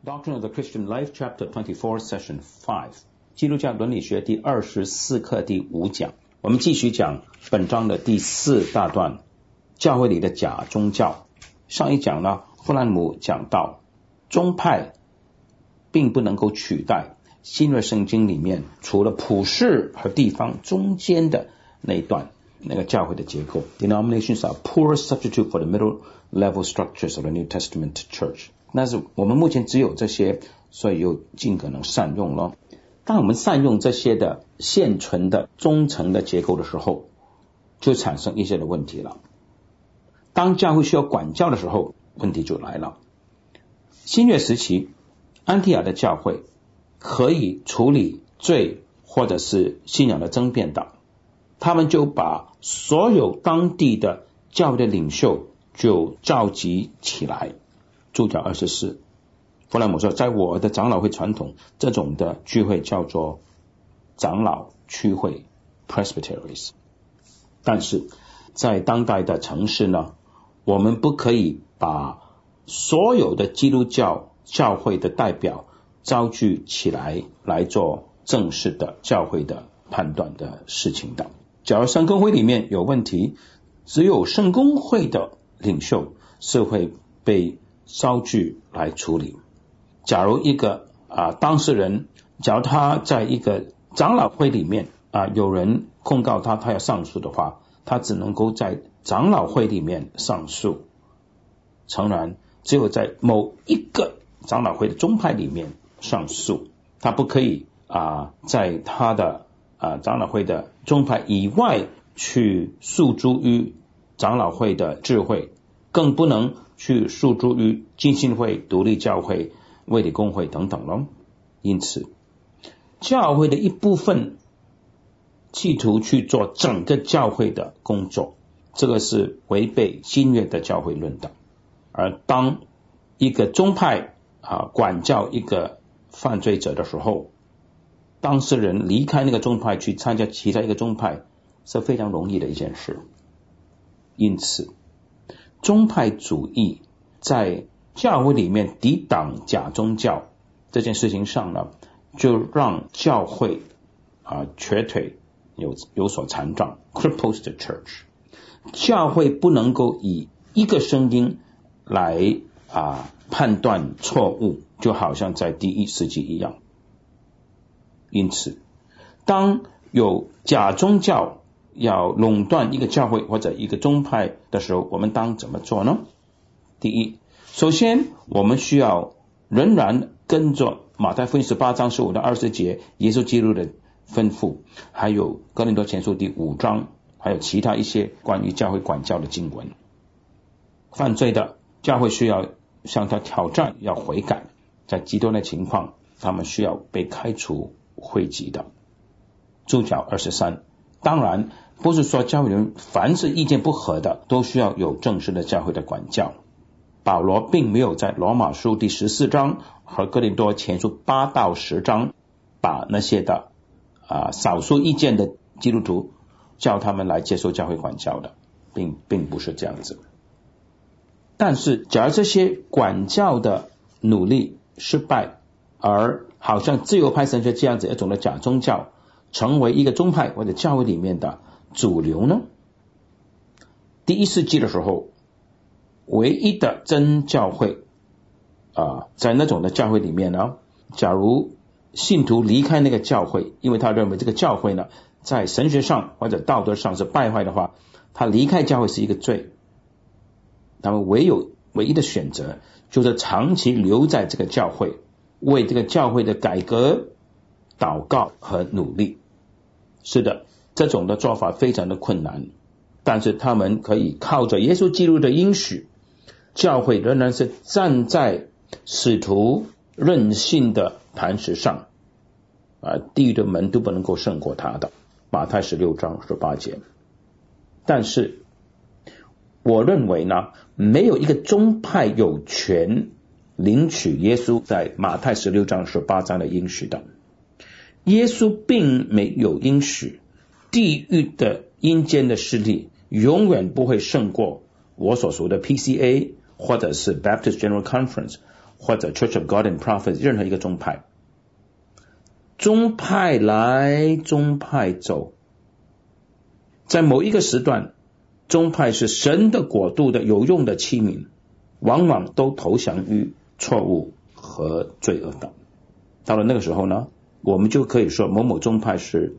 Doctrine of the Christian Life, Chapter 24, Session 5. 基督教伦理学第24课第5讲。我们继续讲本章的第4大段，教会里的假宗教。上一讲呢，弗兰姆讲到宗派并不能够取代新约圣经里面除了普世和地方中间的那一段那个教会的结构。Denominations are poor substitute for the middle level structures of the New Testament church. 但是我们目前只有这些，所以又尽可能善用了。当我们善用这些的现存的中层的结构的时候，就产生一些的问题了。当教会需要管教的时候，问题就来了。新约时期，安提亚的教会可以处理罪或者是信仰的争辩的，他们就把所有当地的教会的领袖就召集起来。注脚24，弗兰姆说，在我的长老会传统，这种的聚会叫做长老区会 presbyteries。 但是在当代的城市呢，我们不可以把所有的基督教教会的代表召集起来来做正式的教会的判断的事情的。假如圣公会里面有问题，只有圣公会的领袖是会被召集来处理。假如一个当事人，假如他在一个长老会里面有人控告他，他要上诉的话，他只能够在长老会里面上诉。诚然，只有在某一个长老会的宗派里面上诉，他不可以在他的长老会的宗派以外去诉诸于长老会的智慧，更不能去诉诸于浸信会、独立教会、卫理公会等等咯。因此，教会的一部分企图去做整个教会的工作，这个是违背新约的教会论的。而当一个宗派管教一个犯罪者的时候，当事人离开那个宗派去参加其他一个宗派是非常容易的一件事。因此宗派主义在教会里面抵挡假宗教这件事情上呢，就让教会瘸腿有所残障 cripples the church。 教会不能够以一个声音来判断错误，就好像在第1世纪一样。因此当有假宗教要垄断一个教会或者一个宗派的时候，我们当怎么做呢？第一，首先我们需要仍然跟着马太福音18章15到20节耶稣基督的吩咐，还有哥林多前书第5章，还有其他一些关于教会管教的经文。犯罪的教会需要向他挑战，要悔改，在极端的情况他们需要被开除会籍的。注脚23，当然不是说教会人凡是意见不合的都需要有正式的教会的管教。保罗并没有在罗马书第14章和哥林多前书8到10章把那些的少数意见的基督徒叫他们来接受教会管教的，并不是这样子。但是假如这些管教的努力失败，而好像自由派神学这样子一种的假宗教成为一个宗派或者教会里面的主流呢？第1世纪的时候，唯一的真教会在那种的教会里面呢，假如信徒离开那个教会，因为他认为这个教会呢在神学上或者道德上是败坏的话，他离开教会是一个罪。他们唯一的选择就是长期留在这个教会，为这个教会的改革祷告和努力。是的，这种的做法非常的困难，但是他们可以靠着耶稣基督的应许，教会仍然是站在使徒任性的磐石上，地狱的门都不能够胜过他的。马太16章18节。但是我认为呢，没有一个宗派有权领取耶稣在马太16章18章的应许的。耶稣并没有应许地狱的阴间的势力永远不会胜过我所说的 PCA 或者是 Baptist General Conference 或者 Church of God and Prophets 任何一个宗派，宗派来宗派走，在某一个时段，宗派是神的国度的有用的器皿，往往都投降于错误和罪恶的。到了那个时候呢，我们就可以说某某宗派是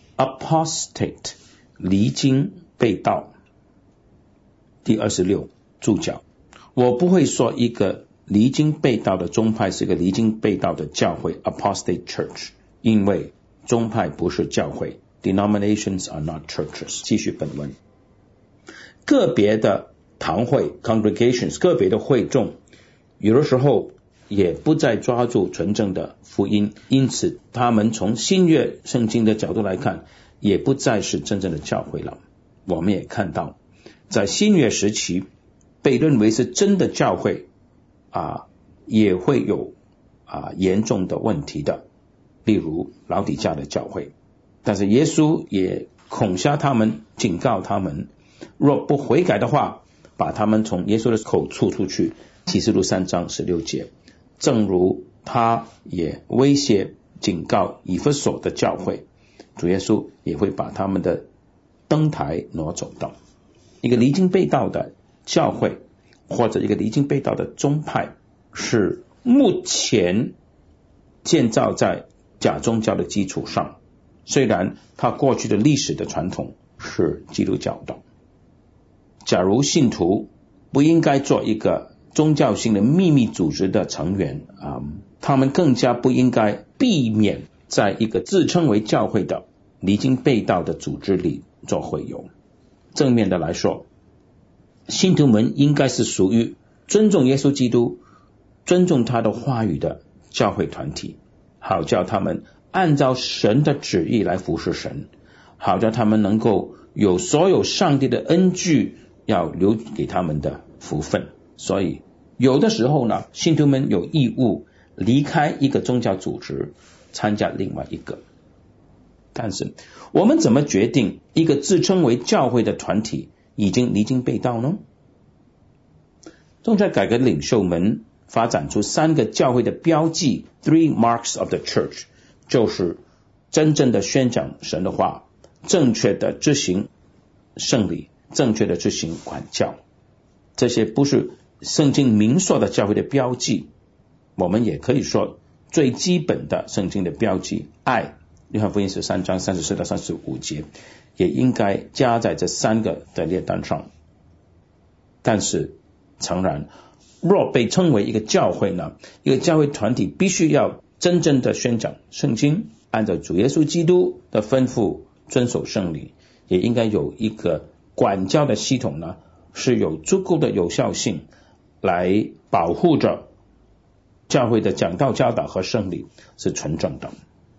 apostate 离经背道。第26注脚，我不会说一个离经背道的宗派是一个离经背道的教会 apostate church， 因为宗派不是教会， denominations are not churches。 继续本文，个别的堂会 congregations 个别的会众有的时候也不再抓住纯正的福音，因此他们从新约圣经的角度来看也不再是真正的教会了。我们也看到在新约时期被认为是真的教会也会有严重的问题的，例如老底嘉的教会。但是耶稣也恐吓他们，警告他们，若不悔改的话，把他们从耶稣的口出去。启示录3章16节，正如他也威胁警告以弗所的教会，主耶稣也会把他们的灯台挪走的。一个离经背道的教会或者一个离经背道的宗派是目前建造在假宗教的基础上，虽然它过去的历史的传统是基督教的。假如信徒不应该做一个宗教性的秘密组织的成员，他们更加不应该避免在一个自称为教会的离经背道的组织里做会友。正面的来说，信徒们应该是属于尊重耶稣基督、尊重他的话语的教会团体，好叫他们按照神的旨意来服侍神，好叫他们能够有所有上帝的恩具要留给他们的福分。所以有的时候呢，信徒们有义务离开一个宗教组织，参加另外一个。但是我们怎么决定一个自称为教会的团体已经离经背道呢？宗教改革领袖们发展出3个教会的标记 Three Marks of the Church， 就是真正的宣讲神的话，正确的执行圣礼，正确的执行管教。这些不是圣经明说的教会的标记，我们也可以说最基本的圣经的标记，爱，约翰福音13章34到35节也应该加在这3个的列单上。但是诚然，若被称为一个教会呢，一个教会团体必须要真正的宣讲圣经，按照主耶稣基督的吩咐遵守圣礼，也应该有一个管教的系统呢，是有足够的有效性来保护着教会的讲道教导和圣礼是纯正的。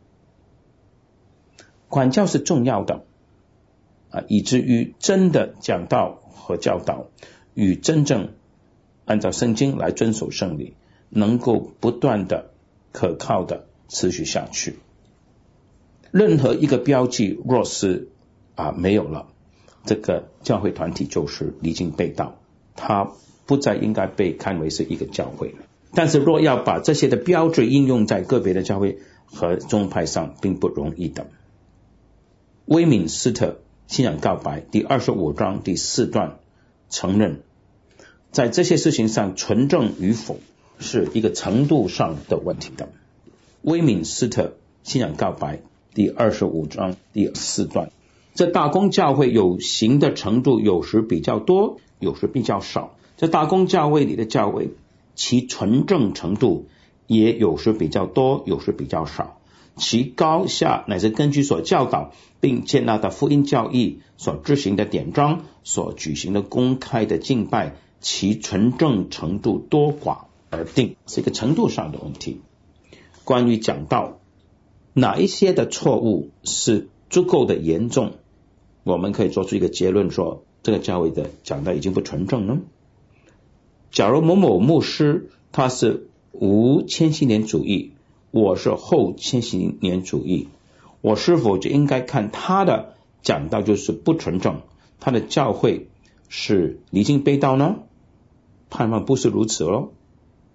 管教是重要的以至于真的讲道和教导与真正按照圣经来遵守圣礼能够不断的可靠的持续下去。任何一个标记若是没有了，这个教会团体就是离经背道，它不再应该被看为是一个教会。但是若要把这些的标志应用在个别的教会和宗派上，并不容易的。威敏斯特信仰告白第25章第4段承认，在这些事情上纯正与否是一个程度上的问题的。威敏斯特信仰告白第25章第4段，这大公教会有形的程度有时比较多，有时比较少。这大公教会里的教会，其纯正程度也有时比较多，有时比较少。其高下乃是根据所教导并接纳的福音教义，所执行的典章，所举行的公开的敬拜，其纯正程度多寡而定，是一个程度上的问题。关于讲道，哪一些的错误是足够的严重，我们可以做出一个结论说，这个教会的讲道已经不纯正呢？假如某某牧师他是无千禧年主义，我是后千禧年主义，我是否就应该看他的讲道就是不纯正，他的教会是离经背道呢？盼望不是如此咯。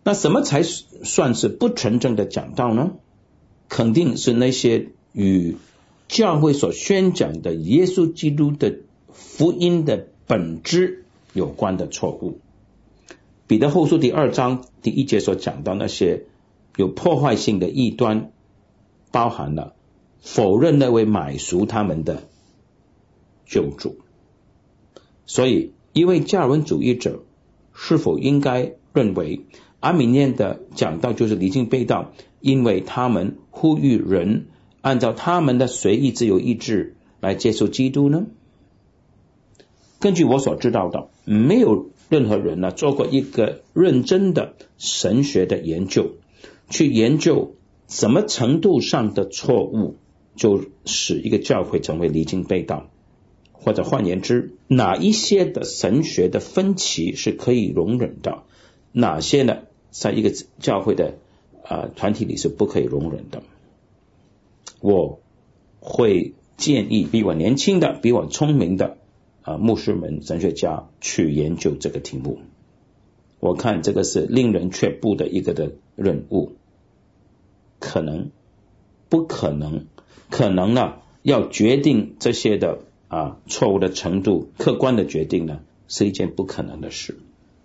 那什么才算是不纯正的讲道呢？肯定是那些与教会所宣讲的耶稣基督的福音的本质有关的错误。彼得后书第2章第1节所讲到那些有破坏性的异端，包含了否认那位买赎他们的救主。所以一位加尔文主义者是否应该认为阿米念的讲道就是离经背道，因为他们呼吁人按照他们的随意自由意志来接受基督呢？根据我所知道的，没有任何人做过一个认真的神学的研究，去研究什么程度上的错误就使一个教会成为离经背道，或者换言之，哪一些的神学的分歧是可以容忍的，哪些呢在一个教会的团体里是不可以容忍的。我会建议比我年轻的比我聪明的牧师们神学家去研究这个题目。我看这个是令人却步的一个的任务，可能不可能，可能呢要决定这些的错误的程度，客观的决定呢是一件不可能的事。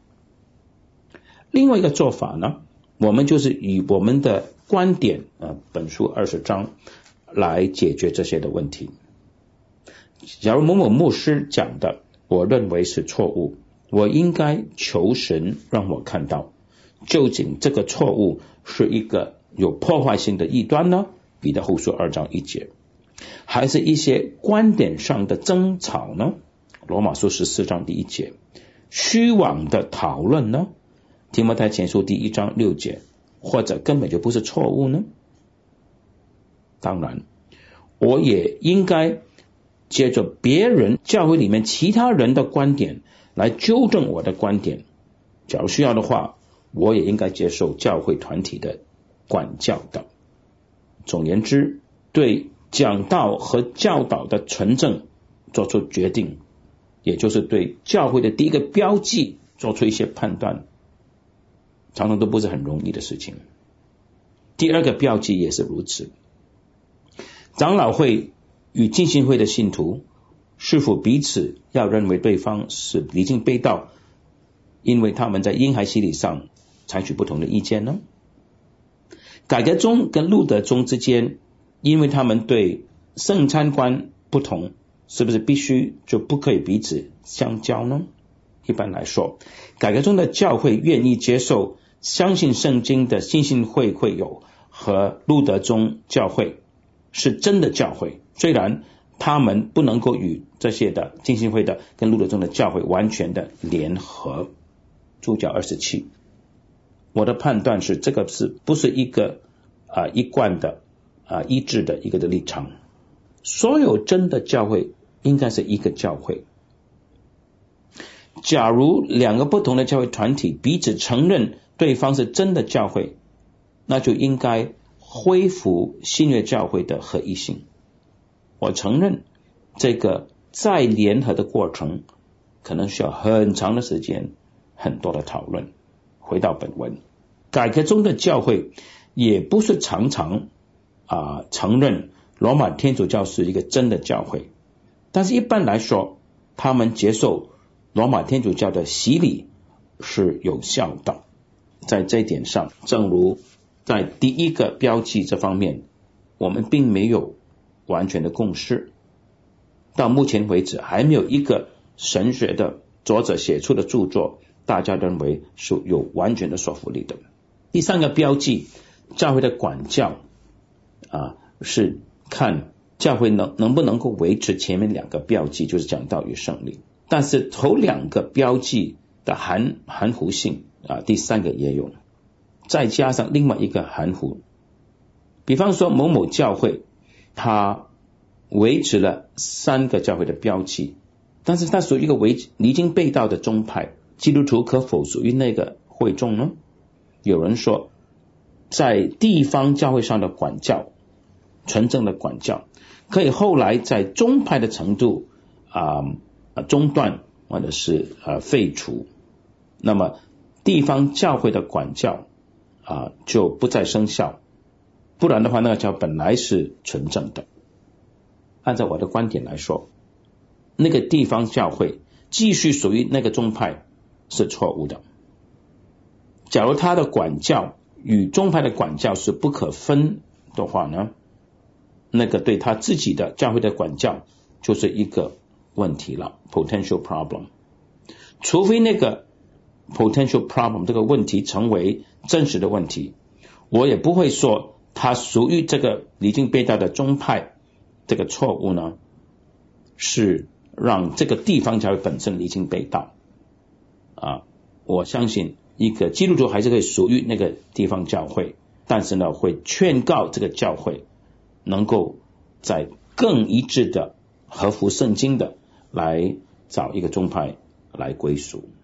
另外一个做法呢，我们就是以我们的观点本书20章来解决这些的问题。假如某某牧师讲的我认为是错误，我应该求神让我看到究竟这个错误是一个有破坏性的异端呢，彼得后书2章1节，还是一些观点上的争吵呢，罗马书14章第1节，虚妄的讨论呢，提摩太前书第1章6节，或者根本就不是错误呢？当然我也应该借着别人教会里面其他人的观点来纠正我的观点，假如需要的话，我也应该接受教会团体的管教的。总言之，对讲道和教导的纯正做出决定，也就是对教会的第一个标记做出一些判断，常常都不是很容易的事情。第二个标记也是如此。长老会与浸信会的信徒是否彼此要认为对方是离经背道，因为他们在婴孩洗礼上采取不同的意见呢？改革宗跟路德宗之间，因为他们对圣餐观不同，是不是必须就不可以彼此相交呢？一般来说，改革宗的教会愿意接受相信圣经的浸信会会友和路德宗教会是真的教会，虽然他们不能够与这些的浸信会的跟路德宗的教会完全的联合。注脚27，我的判断是这个是不是一个一贯的一致的一个的立场。所有真的教会应该是一个教会。假如两个不同的教会团体彼此承认对方是真的教会，那就应该恢复新约教会的合一性。我承认这个再联合的过程可能需要很长的时间，很多的讨论。回到本文，改革中的教会也不是常常承认罗马天主教是一个真的教会，但是一般来说，他们接受罗马天主教的洗礼是有效的。在这一点上，正如在第一个标记这方面，我们并没有完全的共识，到目前为止还没有一个神学的作者写出的著作大家认为是有完全的说服力的。第三个标记，教会的管教是看教会能不能够维持前面两个标记，就是讲道与胜利，但是头两个标记的含糊性第三个也有，再加上另外一个含糊。比方说某某教会它维持了三个教会的标记，但是它属于一个离经背道的宗派，基督徒可否属于那个会众呢？有人说，在地方教会上的管教，纯正的管教，可以后来在宗派的程度中断或者是废除。那么地方教会的管教就不再生效，不然的话那个教本来是纯正的。按照我的观点来说，那个地方教会继续属于那个宗派是错误的。假如他的管教与宗派的管教是不可分的话呢，那个对他自己的教会的管教就是一个问题了， potential problem。 除非那个 potential problem 这个问题成为真实的问题，我也不会说他属于这个离经背道的宗派，这个错误呢是让这个地方教会本身离经背道我相信一个基督徒还是可以属于那个地方教会，但是呢会劝告这个教会能够在更一致的合乎圣经的来找一个宗派来归属。